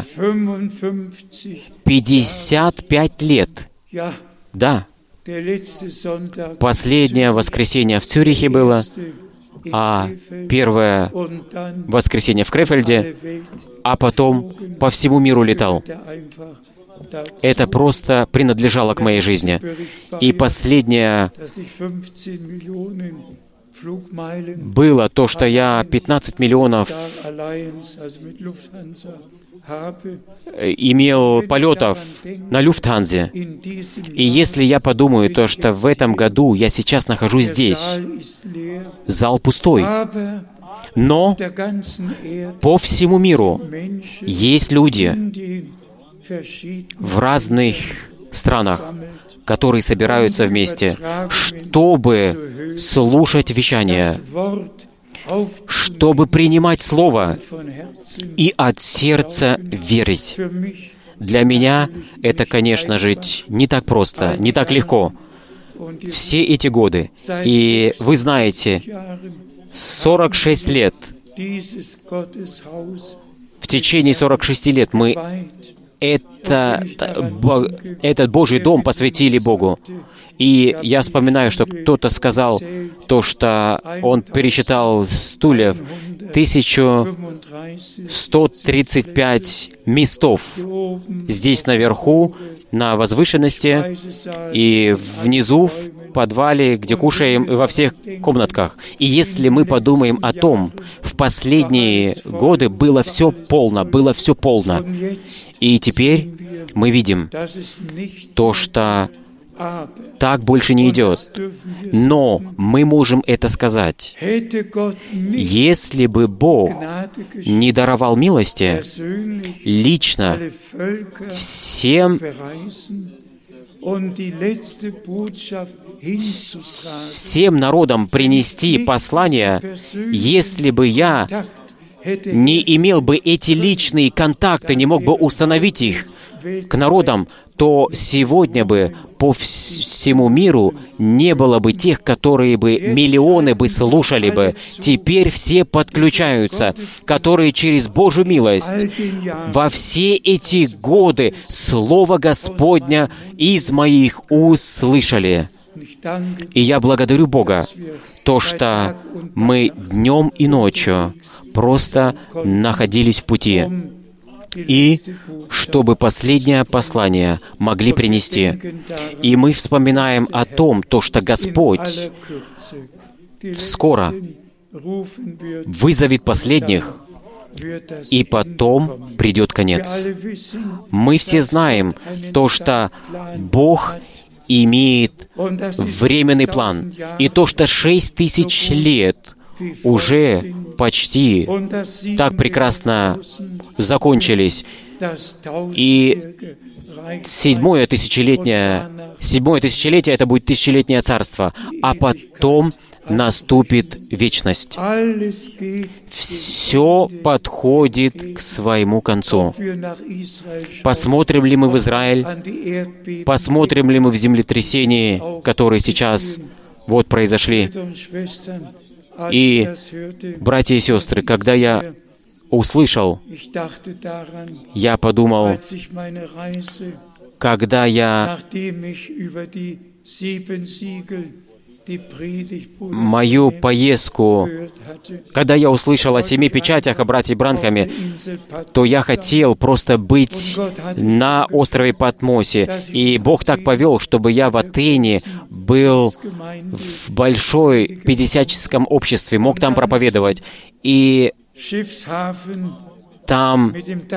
пятьдесят пять лет. Да. Последнее воскресенье в Цюрихе было, а первое воскресенье в Крефельде, а потом по всему миру летал. Это просто принадлежало к моей жизни. И последнее было то, что я пятнадцать миллионов имел полетов на Люфтханзе. И если я подумаю, то, что в этом году я сейчас нахожусь здесь, зал пустой, но по всему миру есть люди в разных странах, которые собираются вместе, чтобы слушать вещание, чтобы принимать Слово и от сердца верить. Для меня это, конечно же, не так просто, не так легко. Все эти годы, и вы знаете, сорок шесть лет, в течение сорока шести лет мы это, этот Божий дом посвятили Богу. И я вспоминаю, что кто-то сказал то, что он пересчитал стульев, тысяча сто тридцать пять местов здесь наверху, на возвышенности, и внизу, в подвале, где кушаем, и во всех комнатках. И если мы подумаем о том, в последние годы было все полно, было все полно. И теперь мы видим то, что так больше не идет. Но мы можем это сказать. Если бы Бог не даровал милости лично всем, всем народам принести послание, если бы я не имел бы эти личные контакты, не мог бы установить их к народам, то сегодня бы по всему миру не было бы тех, которые бы миллионы бы слушали бы. Теперь все подключаются, которые через Божью милость во все эти годы Слово Господня из моих уст слышали. И я благодарю Бога, то, что мы днем и ночью просто находились в пути, и чтобы последнее послание могли принести. И мы вспоминаем о том, то, что Господь скоро вызовет последних, и потом придет конец. Мы все знаем то, что Бог имеет временный план, и то, что шесть тысяч лет уже почти так прекрасно закончились. И седьмое тысячелетие, седьмое тысячелетие это будет тысячелетнее царство, а потом наступит вечность. Все подходит к своему концу. Посмотрим ли мы в Израиль? Посмотрим ли мы в землетрясении, которые сейчас вот произошли? И, братья и сестры, когда я услышал, я подумал, когда я мою поездку, когда я услышал о семи печатях, о братье Бранхаме, то я хотел просто быть на острове Патмосе. И Бог так повел, чтобы я в Атене был в большой пятидесятническом обществе, мог там проповедовать. И там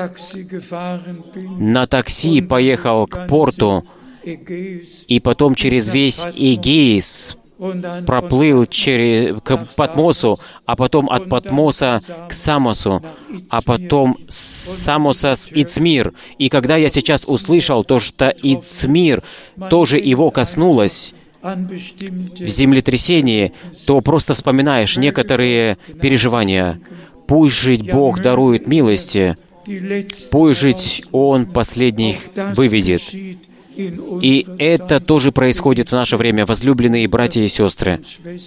на такси поехал к порту, и потом через весь Эгеис проплыл через, к Патмосу, а потом от Патмоса к Самосу, а потом с Самоса с Ицмир. И когда я сейчас услышал то, что Ицмир тоже его коснулось в землетрясении, то просто вспоминаешь некоторые переживания. Пусть жить Бог дарует милости, пусть жить Он последних выведет. И это тоже происходит в наше время, возлюбленные братья и сестры.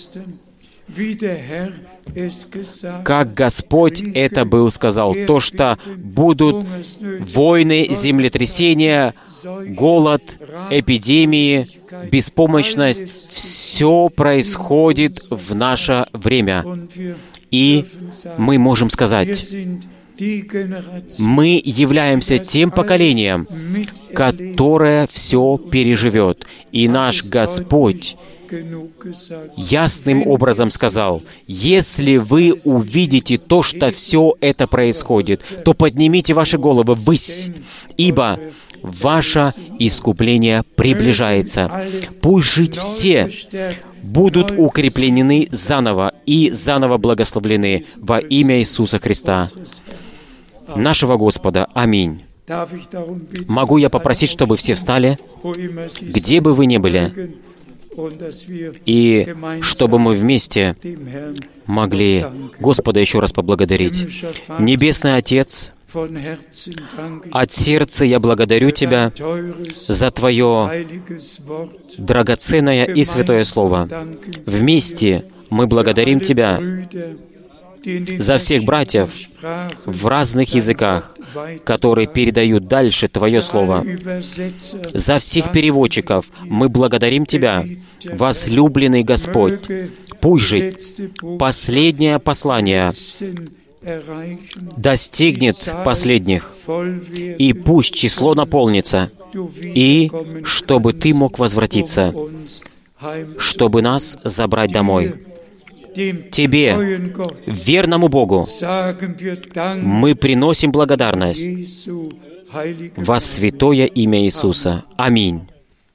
Как Господь это был сказал, то, что будут войны, землетрясения, голод, эпидемии, беспомощность, все происходит в наше время. И мы можем сказать, мы являемся тем поколением, которое все переживет. И наш Господь ясным образом сказал: если вы увидите то, что все это происходит, то поднимите ваши головы ввысь, ибо ваше искупление приближается. Пусть жить все будут укреплены заново и заново благословлены во имя Иисуса Христа, нашего Господа. Аминь. Могу я попросить, чтобы все встали, где бы вы ни были, и чтобы мы вместе могли Господа еще раз поблагодарить. Небесный Отец, от сердца я благодарю Тебя за Твое драгоценное и святое Слово. Вместе мы благодарим Тебя за всех братьев в разных языках, которые передают дальше Твое Слово. За всех переводчиков мы благодарим Тебя, возлюбленный Господь. Пусть же последнее послание достигнет последних, и пусть число наполнится, и чтобы Ты мог возвратиться, чтобы нас забрать домой. Тебе, верному Богу, мы приносим благодарность во святое имя Иисуса. Аминь.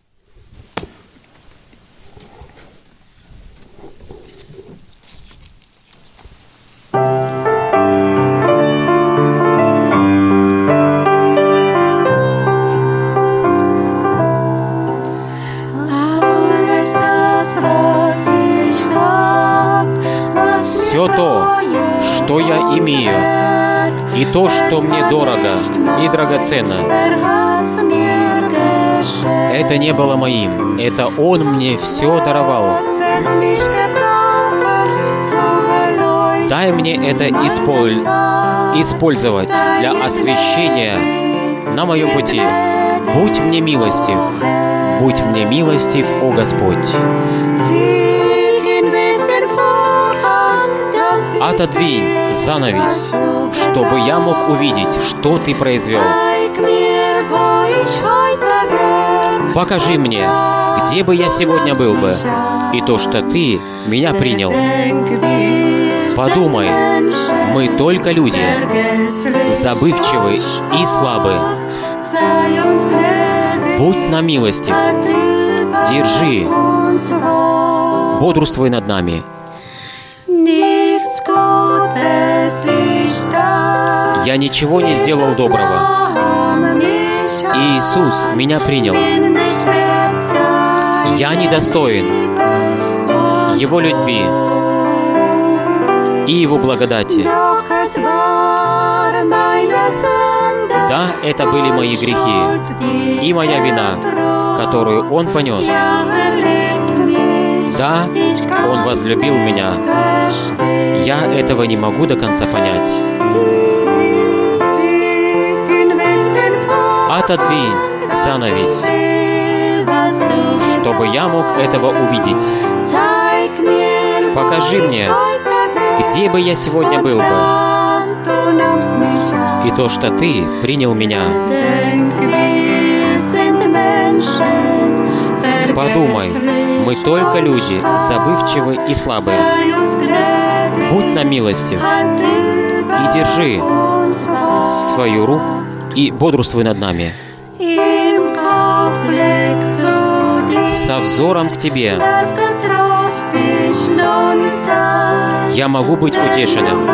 Все то, что я имею, и то, что мне дорого и драгоценно, это не было моим, это Он мне все даровал. Дай мне это исполь... использовать для освящения на моем пути. Будь мне милостив, будь мне милостив, о Господь. Отодвинь занавесь, чтобы я мог увидеть, что Ты произвел. Покажи мне, где бы я сегодня был бы, и то, что Ты меня принял. Подумай, мы только люди, забывчивы и слабы. Будь нам милостив, держи, бодрствуй над нами. Я ничего не сделал доброго. Иисус меня принял. Я недостоин Его любви и Его благодати. Да, это были мои грехи и моя вина, которую Он понес. Да, Он возлюбил меня. Я этого не могу до конца понять. Отодвинь занавес, чтобы я мог этого увидеть. Покажи мне, где бы я сегодня был бы, и то, что Ты принял меня. Подумай, мы только люди, забывчивы и слабые. Будь нам милостив и держи свою руку и бодрствуй над нами. Со взором к Тебе я могу быть утешенным,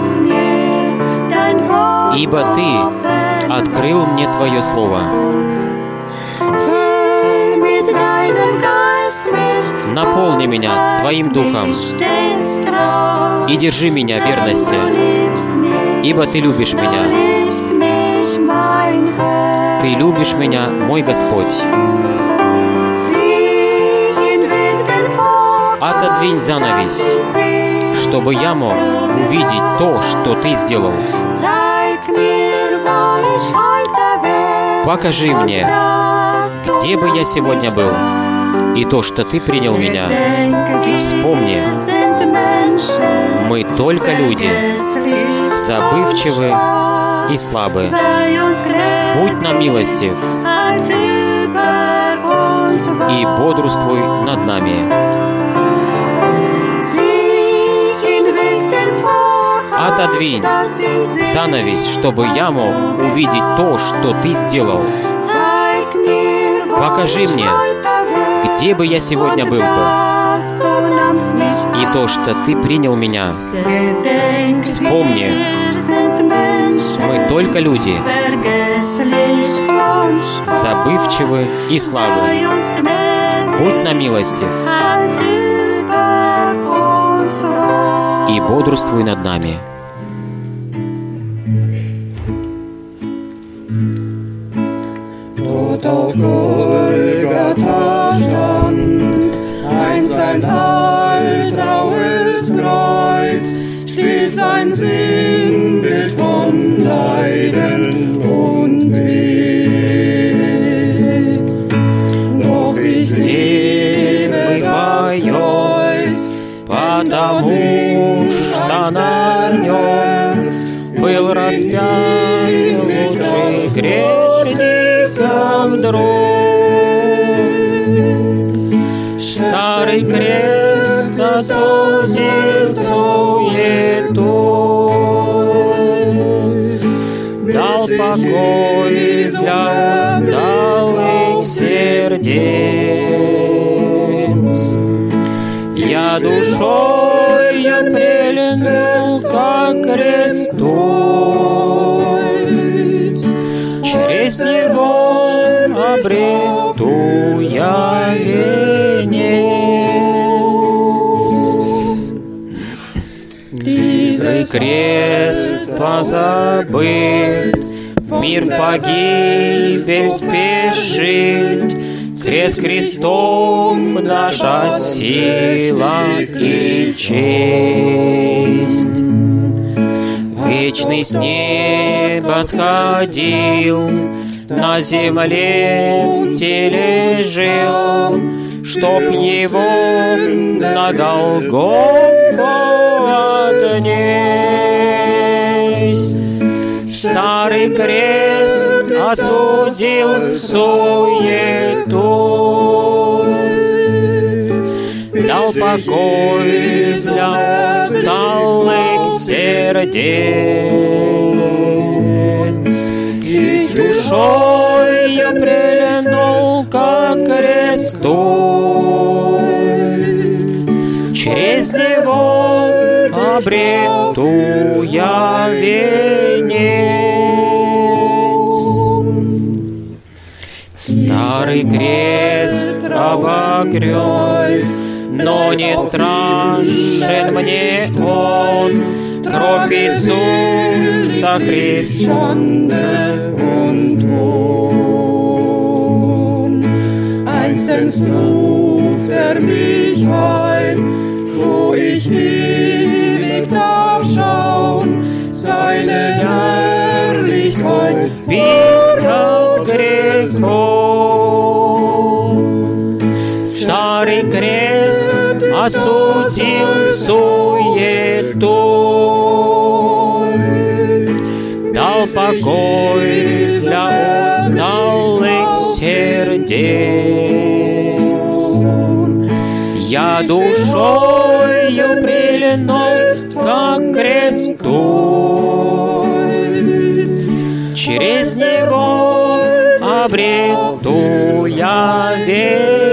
ибо Ты открыл мне Твое Слово. Наполни меня Твоим Духом и держи меня в верности, ибо Ты любишь меня. Ты любишь меня, мой Господь. Отодвинь занавес, чтобы я мог увидеть то, что Ты сделал. Покажи мне, где бы я сегодня был, и то, что Ты принял меня. Вспомни, мы только люди, забывчивы и слабы. Будь нам милостив и бодрствуй над нами. Отодвинь занавес, чтобы я мог увидеть то, что Ты сделал. Покажи мне, где бы я сегодня был бы, и то, что Ты принял меня. Вспомни, мы только люди, забывчивы и слабы. Будь нам милостив и бодрствуй над нами. Dort auf Golgatha stand einst ein altgraues Kreuz, stieß ein Sinnbild von Leiden und Weg. Doch ich мы поем, потому что на нем был распят лучший грешников друг. Старый крест осудил суету, дал покой для усталых сердец. Я душою прильнул ко кресту, через него обрету я венец. Мирый крест позабыт, мир погибель спешит. Крест крестов наша сила и честь. Вечный с неба сходил, на земле в теле жил, чтоб его на Голгофу отнесть. Старый крест осудил суету, дал покой для усталых сердец. Душою прильнул ко кресту, через него обрету я венец. Старый крест обогрёт, но не страшен мне он. Кровь Иисуса Христа und Thron. Einstens ruft er mich heim, wo ich ewig darf schauen, seine Herrlichkeit wiegt грехов. Старый крест осудил суету, дал покой для усталых сердец. Я душою прильнул ко кресту, через него обрету я веру.